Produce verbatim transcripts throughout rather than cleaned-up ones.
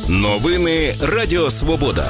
Новини Радіо Свобода.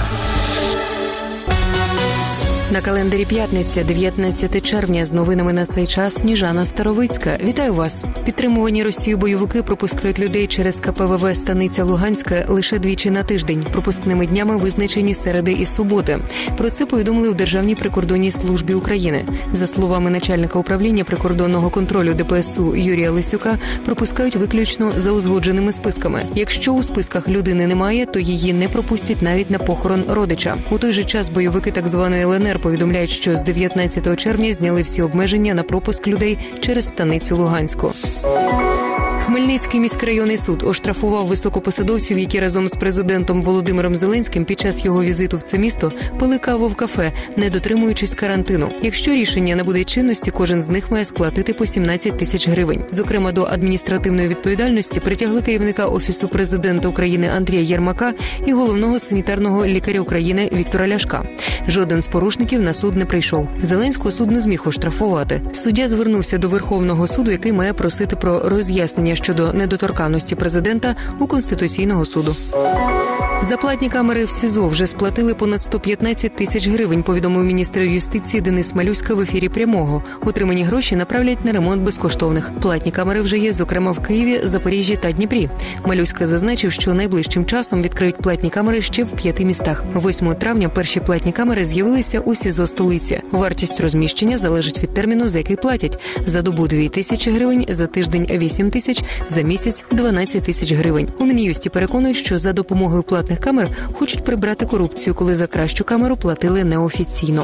На календарі п'ятниця, дев'ятнадцяте червня. З новинами на цей час Сніжана Старовицька. Вітаю вас. Підтримувані Росією бойовики пропускають людей через ка пе ве ве «Станиця Луганська» лише двічі на тиждень. Пропускними днями визначені середи і суботи. Про це повідомили в Державній прикордонній службі України. За словами начальника управління прикордонного контролю де пе ес у Юрія Лисюка, пропускають виключно за узгодженими списками. Якщо у списках людини немає, то її не пропустять навіть на похорон родича. У той же час бойовики так званої ел ен ер повідомляють, що з дев'ятнадцятого червня зняли всі обмеження на пропуск людей через Станицю Луганську. Хмельницький міськрайонний суд оштрафував високопосадовців, які разом з президентом Володимиром Зеленським під час його візиту в це місто пили каву в кафе, не дотримуючись карантину. Якщо рішення набуде чинності, кожен з них має сплатити по сімнадцять тисяч гривень. Зокрема, до адміністративної відповідальності притягли керівника Офісу президента України Андрія Єрмака і головного санітарного лікаря України Віктора Ляшка. Жоден з порушників на суд не прийшов. Зеленського суд не зміг оштрафувати. Суддя звернувся до Верховного суду, який має просити про роз'яснення щодо недоторканності президента у Конституційного суду. За платні камери в СІЗО вже сплатили понад сто п'ятнадцять тисяч гривень, повідомив міністр юстиції Денис Малюська в ефірі «Прямого». Отримані гроші направлять на ремонт безкоштовних. Платні камери вже є, зокрема, в Києві, Запоріжжі та Дніпрі. Малюська зазначив, що найближчим часом відкриють платні камери ще в п'яти містах. восьмого травня перші платні камери з'явилися у СІЗО столиці. Вартість розміщення залежить від терміну, за який платять. За добу – дві тисячі гривень, за тиждень – вісім тисяч, за місяць – дванадцять тисяч гривень. У Мін'юсті переконують, що за допомогою платних камер хочуть прибрати корупцію, коли за кращу камеру платили неофіційно.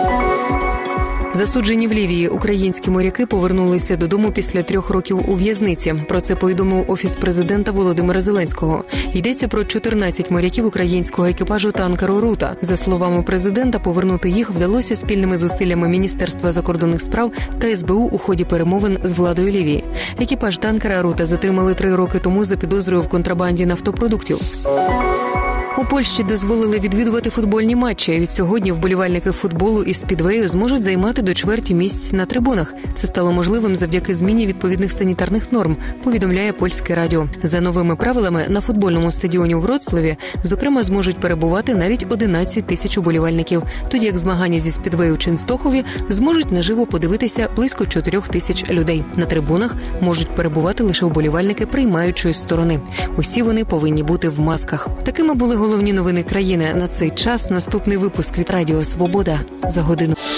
Засуджені в Лівії українські моряки повернулися додому після трьох років у в'язниці. Про це повідомив Офіс президента Володимира Зеленського. Йдеться про чотирнадцять моряків українського екіпажу танкеру «Рута». За словами президента, повернути їх вдалося спільними зусиллями Міністерства закордонних справ та ес бе у у ході перемовин з владою Лівії. Екіпаж танкера «Рута» затримали три роки тому за підозрою в контрабанді нафтопродуктів. У Польщі дозволили відвідувати футбольні матчі. Від сьогодні вболівальники футболу і спідвею зможуть займати до чверті місць на трибунах. Це стало можливим завдяки зміні відповідних санітарних норм, повідомляє польське радіо. За новими правилами на футбольному стадіоні у Вроцлаві, зокрема, зможуть перебувати навіть одинадцять тисяч уболівальників, тоді як змагання зі спідвею в Ченстохові зможуть наживо подивитися близько чотирьох тисяч людей. На трибунах можуть перебувати лише уболівальники приймаючої сторони. Усі вони повинні бути в масках. Такими були головні новини країни на цей час. Наступний випуск від Радіо Свобода за годину.